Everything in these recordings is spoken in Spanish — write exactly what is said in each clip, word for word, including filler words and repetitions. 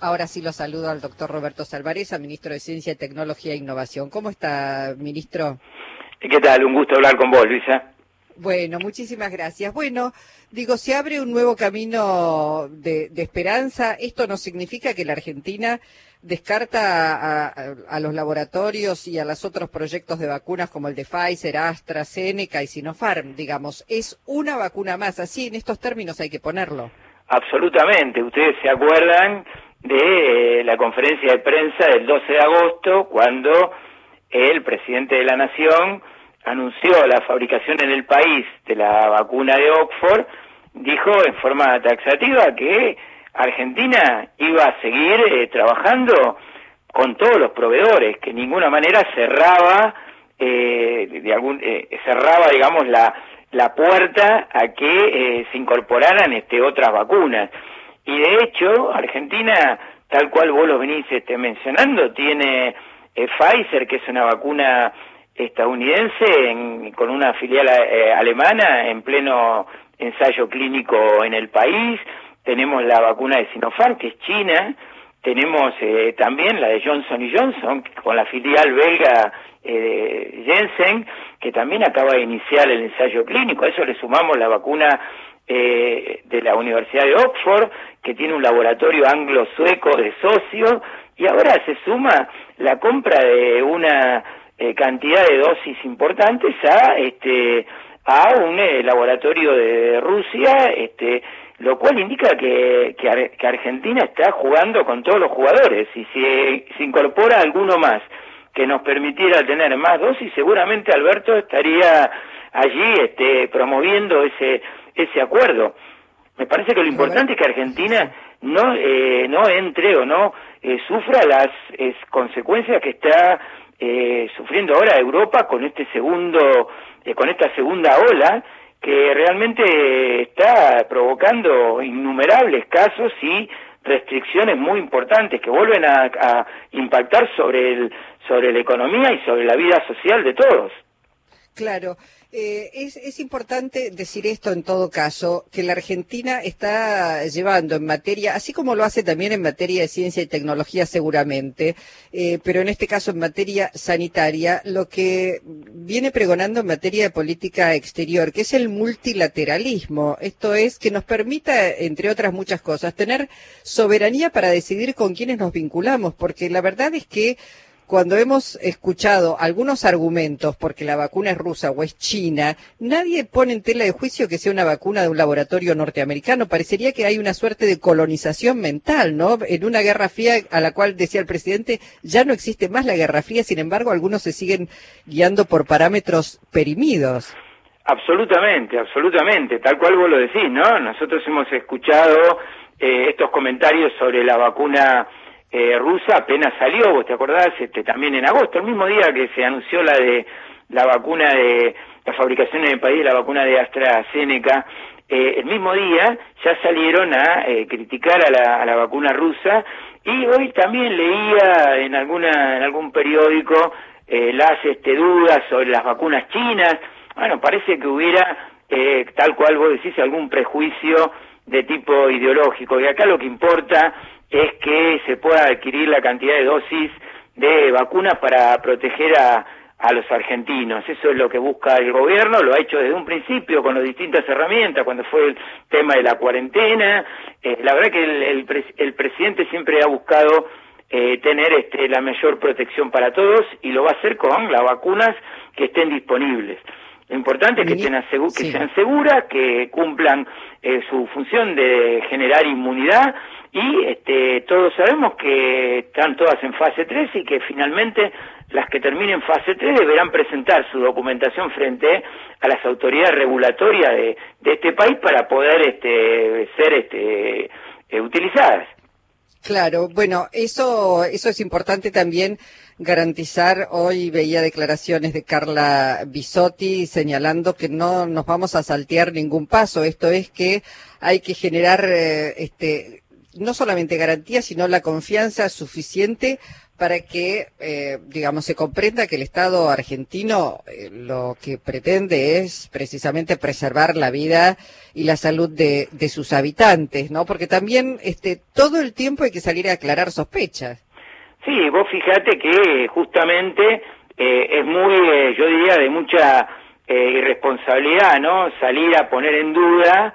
Ahora sí lo saludo al doctor Roberto Salvarezza, ministro de Ciencia, Tecnología e Innovación. ¿Cómo está, ministro? ¿Qué tal? Un gusto hablar con vos, Luisa. Bueno, muchísimas gracias. Bueno, digo, se abre un nuevo camino de, de esperanza. Esto no significa que la Argentina descarta a, a, a los laboratorios y a los otros proyectos de vacunas como el de Pfizer, AstraZeneca y Sinopharm, digamos. Es una vacuna más, así en estos términos hay que ponerlo. Absolutamente. Ustedes se acuerdan de eh, la conferencia de prensa del doce de agosto, cuando el presidente de la Nación anunció la fabricación en el país de la vacuna de Oxford. Dijo en forma taxativa que Argentina iba a seguir eh, trabajando con todos los proveedores, que de ninguna manera cerraba, eh, de algún, eh, cerraba, digamos, la, la puerta a que eh, se incorporaran este, otras vacunas. Y de hecho, Argentina, tal cual vos lo venís este, mencionando, tiene eh, Pfizer, que es una vacuna estadounidense en, con una filial eh, alemana en pleno ensayo clínico en el país. Tenemos la vacuna de Sinopharm, que es china. Tenemos eh, también la de Johnson y Johnson, con la filial belga eh, Janssen, que también acaba de iniciar el ensayo clínico. A eso le sumamos la vacuna eh, de la Universidad de Oxford, que tiene un laboratorio anglo-sueco de socios, y ahora se suma la compra de una eh, cantidad de dosis importantes a este a un eh, laboratorio de Rusia, este lo cual indica que, que, Ar que Argentina está jugando con todos los jugadores, y si se incorpora alguno más que nos permitiera tener más dosis, seguramente Alberto estaría allí este, promoviendo ese ese acuerdo. Me parece que lo importante es que Argentina no eh, no entre o no eh, sufra las eh, consecuencias que está eh, sufriendo ahora Europa con este segundo eh, con esta segunda ola, que realmente está provocando innumerables casos y restricciones muy importantes que vuelven a, a impactar sobre el sobre la economía y sobre la vida social de todos. Claro, eh, es, es importante decir esto en todo caso, que la Argentina está llevando en materia, así como lo hace también en materia de ciencia y tecnología seguramente, eh, pero en este caso en materia sanitaria, lo que viene pregonando en materia de política exterior, que es el multilateralismo. Esto es que nos permita, entre otras muchas cosas, tener soberanía para decidir con quiénes nos vinculamos, porque la verdad es que cuando hemos escuchado algunos argumentos, porque la vacuna es rusa o es china, nadie pone en tela de juicio que sea una vacuna de un laboratorio norteamericano. Parecería que hay una suerte de colonización mental, ¿no? En una guerra fría a la cual, decía el presidente, ya no existe más la guerra fría, sin embargo, algunos se siguen guiando por parámetros perimidos. Absolutamente, absolutamente, tal cual vos lo decís, ¿no? Nosotros hemos escuchado eh, estos comentarios sobre la vacuna Eh, rusa, apenas salió, vos te acordás, este, también en agosto, el mismo día que se anunció la de la vacuna de la fabricación en el país de la vacuna de AstraZeneca, eh, el mismo día ya salieron a eh, criticar a la, a la vacuna rusa, y hoy también leía en alguna en algún periódico eh, las este, dudas sobre las vacunas chinas. Bueno, parece que hubiera, eh, tal cual vos decís, algún prejuicio de tipo ideológico, y acá lo que importa es que se pueda adquirir la cantidad de dosis de vacunas para proteger a, a los argentinos. Eso es lo que busca el gobierno, lo ha hecho desde un principio con las distintas herramientas, cuando fue el tema de la cuarentena. Eh, la verdad que el, el, pres el presidente siempre ha buscado eh, tener este, la mayor protección para todos, y lo va a hacer con las vacunas que estén disponibles. Lo importante es que, estén asegu que sí. sean seguras, que cumplan eh, su función de generar inmunidad, y este, todos sabemos que están todas en fase tres, y que finalmente las que terminen fase tres deberán presentar su documentación frente a las autoridades regulatorias de, de este país para poder este, ser este, eh, utilizadas. Claro, bueno, eso eso es importante también garantizar. Hoy veía declaraciones de Carla Bisotti señalando que no nos vamos a saltear ningún paso. Esto es que hay que generar eh, este no solamente garantía, sino la confianza suficiente para que, eh, digamos, se comprenda que el Estado argentino eh, lo que pretende es precisamente preservar la vida y la salud de, de sus habitantes, ¿no? Porque también este, todo el tiempo hay que salir a aclarar sospechas. Sí, vos fíjate que justamente eh, es muy, eh, yo diría, de mucha eh, irresponsabilidad, ¿no? Salir a poner en duda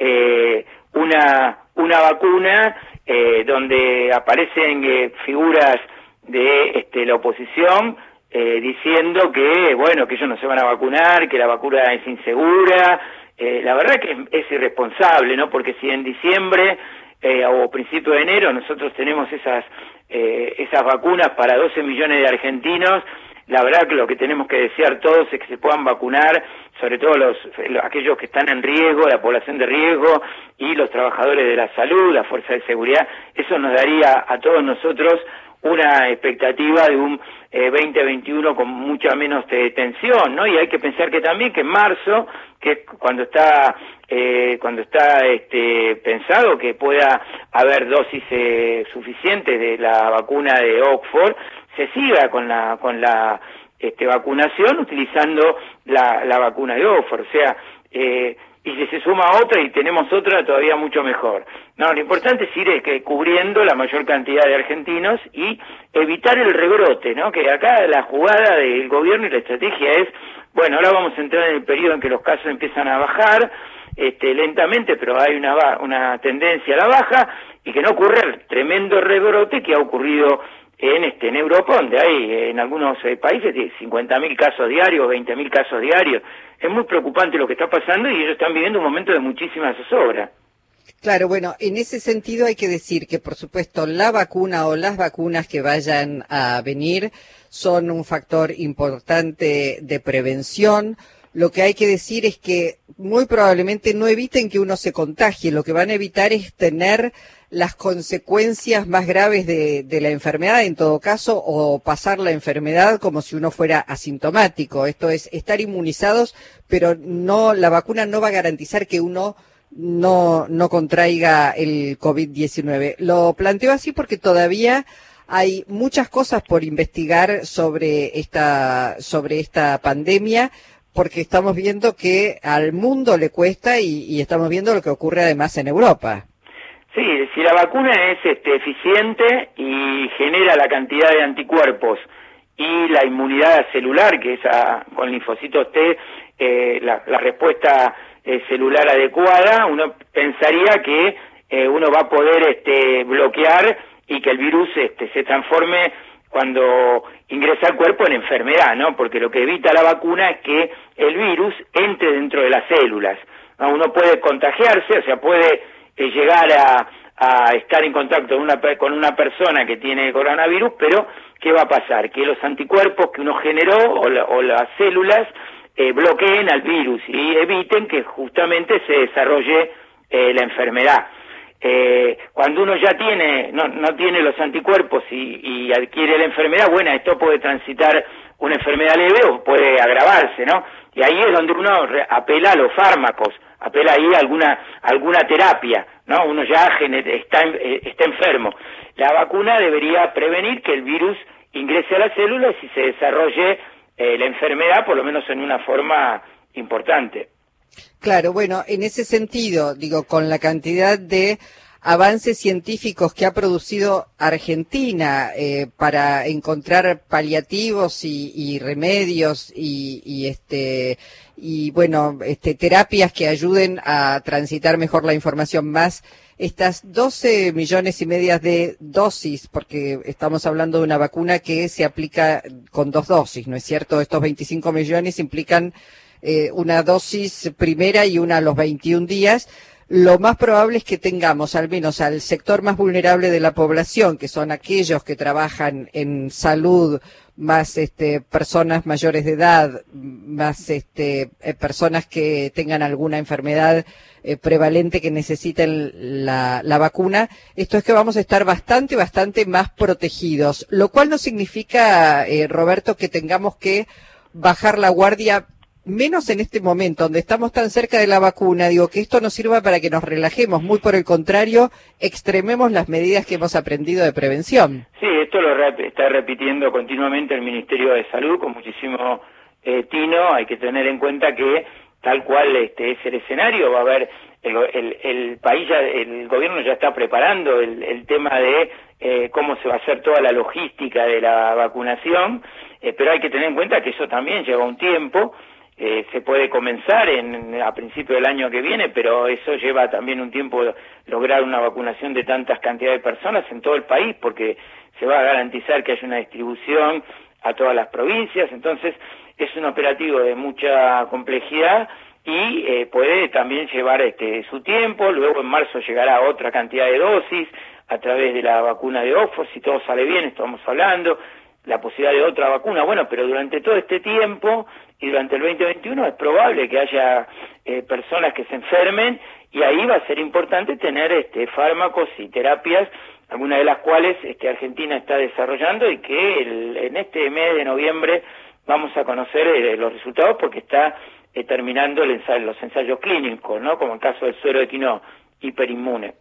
eh, una, una vacuna eh, donde aparecen eh, figuras de este, la oposición eh, diciendo que, bueno, que ellos no se van a vacunar, que la vacuna es insegura. Eh, la verdad que es, es irresponsable, ¿no? Porque si en diciembre eh, o principio de enero nosotros tenemos esas eh, esas vacunas para doce millones de argentinos, la verdad que lo que tenemos que desear todos es que se puedan vacunar, sobre todo los, los aquellos que están en riesgo, la población de riesgo y los trabajadores de la salud, la fuerza de seguridad. Eso nos daría a todos nosotros una expectativa de un eh, veinte veintiuno con mucha menos eh, tensión, ¿no? Y hay que pensar que también que en marzo, que es cuando está eh, cuando está este, pensado que pueda haber dosis eh, suficientes de la vacuna de Oxford, se siga con la con la este, vacunación utilizando la, la vacuna de Oxford, o sea, eh, y si se suma otra y tenemos otra todavía mucho mejor. No, lo importante es ir es que cubriendo la mayor cantidad de argentinos y evitar el rebrote, ¿no? Que acá la jugada del gobierno y la estrategia es, bueno, ahora vamos a entrar en el periodo en que los casos empiezan a bajar, este, lentamente, pero hay una una tendencia a la baja, y que no ocurra el tremendo rebrote que ha ocurrido en este en Europa, donde hay en algunos eh, países cincuenta mil casos diarios, veinte mil casos diarios. Es muy preocupante lo que está pasando y ellos están viviendo un momento de muchísima zozobra. Claro, bueno, en ese sentido hay que decir que, por supuesto, la vacuna o las vacunas que vayan a venir son un factor importante de prevención. Lo que hay que decir es que muy probablemente no eviten que uno se contagie, lo que van a evitar es tener las consecuencias más graves de, de la enfermedad, en todo caso, o pasar la enfermedad como si uno fuera asintomático. Esto es, estar inmunizados, pero no, la vacuna no va a garantizar que uno no, no contraiga el COVID diecinueve. Lo planteo así porque todavía hay muchas cosas por investigar sobre esta, sobre esta pandemia, porque estamos viendo que al mundo le cuesta y, y estamos viendo lo que ocurre además en Europa. Sí, si la vacuna es este, eficiente y genera la cantidad de anticuerpos y la inmunidad celular, que es a, con linfocitos T, eh, la, la respuesta eh, celular adecuada, uno pensaría que eh, uno va a poder este, bloquear y que el virus este, se transforme cuando ingresa al cuerpo en enfermedad, ¿no? Porque lo que evita la vacuna es que el virus entre dentro de las células, ¿no? Uno puede contagiarse, o sea, puede eh, llegar a, a estar en contacto con una, con una persona que tiene coronavirus, pero ¿qué va a pasar? Que los anticuerpos que uno generó o, la, o las células eh, bloqueen al virus y eviten que justamente se desarrolle eh, la enfermedad. Eh, cuando uno ya tiene no, no tiene los anticuerpos y, y adquiere la enfermedad, bueno, esto puede transitar una enfermedad leve o puede agravarse, ¿no? Y ahí es donde uno apela a los fármacos, apela ahí a alguna alguna terapia, ¿no? Uno ya está, está enfermo. La vacuna debería prevenir que el virus ingrese a las células y se desarrolle eh, la enfermedad, por lo menos en una forma importante. Claro, bueno, en ese sentido, digo, con la cantidad de avances científicos que ha producido Argentina eh, para encontrar paliativos y, y remedios y, y este y bueno, este terapias que ayuden a transitar mejor la información, más estas doce millones y medias de dosis, porque estamos hablando de una vacuna que se aplica con dos dosis, ¿no es cierto? Estos veinticinco millones implican Eh, una dosis primera y una a los veintiún días. Lo más probable es que tengamos al menos al sector más vulnerable de la población, que son aquellos que trabajan en salud, más este, personas mayores de edad, más este, eh, personas que tengan alguna enfermedad eh, prevalente que necesiten la, la vacuna. Esto es que vamos a estar bastante, bastante más protegidos, lo cual no significa, eh, Roberto, que tengamos que bajar la guardia, menos en este momento, donde estamos tan cerca de la vacuna. Digo, que esto nos sirva para que nos relajemos, muy por el contrario, extrememos las medidas que hemos aprendido de prevención. Sí, estoy esto lo rep está repitiendo continuamente el Ministerio de Salud con muchísimo eh, tino. Hay que tener en cuenta que tal cual este es el escenario, va a haber, el, el, el país, ya, el gobierno ya está preparando el, el tema de eh, cómo se va a hacer toda la logística de la vacunación, eh, pero hay que tener en cuenta que eso también lleva un tiempo. Eh, se puede comenzar en, a principio del año que viene, pero eso lleva también un tiempo lograr una vacunación de tantas cantidades de personas en todo el país, porque se va a garantizar que haya una distribución a todas las provincias. Entonces es un operativo de mucha complejidad y eh, puede también llevar este su tiempo. Luego en marzo llegará otra cantidad de dosis a través de la vacuna de Oxford, si todo sale bien, estamos hablando la posibilidad de otra vacuna. Bueno, pero durante todo este tiempo y durante el veinte veintiuno es probable que haya eh, personas que se enfermen, y ahí va a ser importante tener este fármacos y terapias, algunas de las cuales este, Argentina está desarrollando, y que el, en este mes de noviembre vamos a conocer eh, los resultados, porque está eh, terminando el ensayo, los ensayos clínicos, ¿no? Como el caso del suero de quino hiperinmune.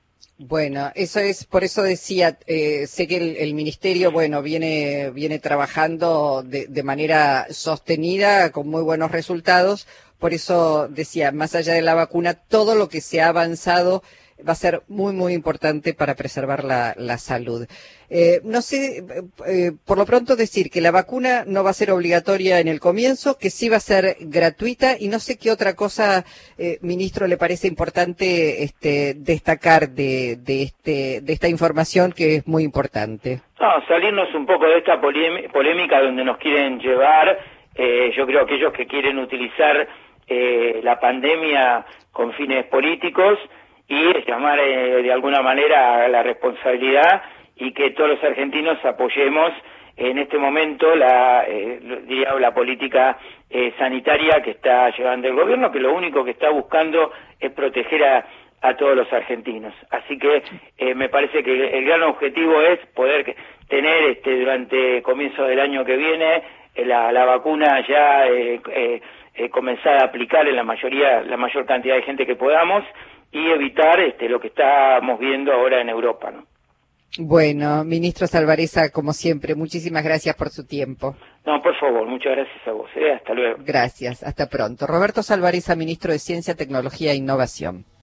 Bueno, eso es, por eso decía, eh, sé que el, el ministerio, bueno, viene viene trabajando de, de manera sostenida, con muy buenos resultados. Por eso decía, más allá de la vacuna, todo lo que se ha avanzado va a ser muy, muy importante para preservar la, la salud. Eh, no sé, eh, por lo pronto decir que la vacuna no va a ser obligatoria en el comienzo, que sí va a ser gratuita, y no sé qué otra cosa, eh, ministro, le parece importante este, destacar de, de, este, de esta información, que es muy importante. No, salirnos un poco de esta polémica donde nos quieren llevar. Eh, yo creo que aquellos que quieren utilizar eh, la pandemia con fines políticos y llamar eh, de alguna manera a la responsabilidad, y que todos los argentinos apoyemos en este momento la, eh, digamos, la política eh, sanitaria que está llevando el gobierno, que lo único que está buscando es proteger a, a todos los argentinos. Así que eh, me parece que el gran objetivo es poder tener este durante comienzo del año que viene eh, la, la vacuna ya eh, eh, eh, comenzar a aplicar en la mayoría, la mayor cantidad de gente que podamos, y evitar este lo que estamos viendo ahora en Europa, ¿no? Bueno, ministro Salvarezza, como siempre, muchísimas gracias por su tiempo. No, por favor, muchas gracias a vos. ¿eh? Hasta luego. Gracias, hasta pronto. Roberto Salvarezza, ministro de Ciencia, Tecnología e Innovación.